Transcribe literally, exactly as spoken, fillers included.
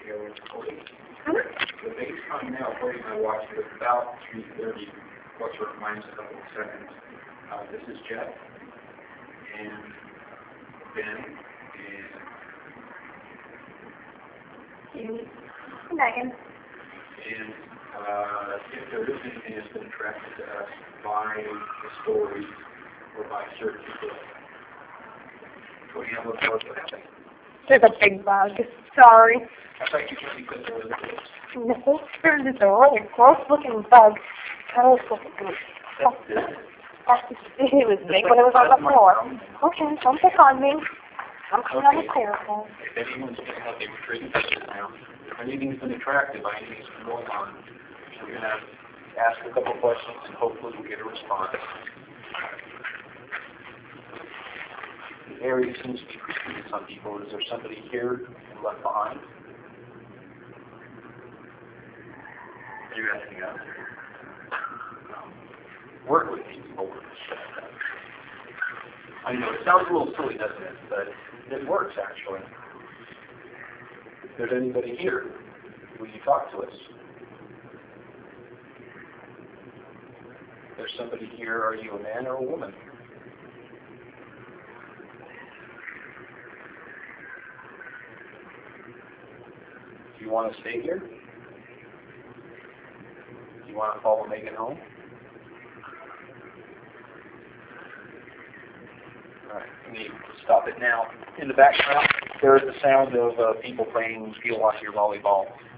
video recording. The base time now, according to my watch, is about three thirty, plus or minus a couple of seconds. Uh, this is Jeff, and Ben, and Megan. And uh, if there is anything that's been attracted to us by the story or by certain people, do we have a report for that? There's a big bug. Sorry. I thought you said because there was a big No, there's this really gross-looking bug. How was looking good? It was big when it was on the floor. Okay, don't pick on me. I'm coming on the clear. If anyone's going to have a retreat now, if anything's been attracted by anything that's been going on, we're going to ask a couple questions and hopefully we'll get a response. The area seems to be creepy to some people. Is there somebody here and left behind? Are you asking us? Um, work with these people. I know it sounds a little silly, doesn't it? But it works actually. If there's anybody here, will you talk to us? If there's somebody here, are you a man or a woman? Do you want to stay here? Do you want to follow Megan home? Alright, we need to stop it now. In the background, there is the sound of uh, people playing feel like your volleyball.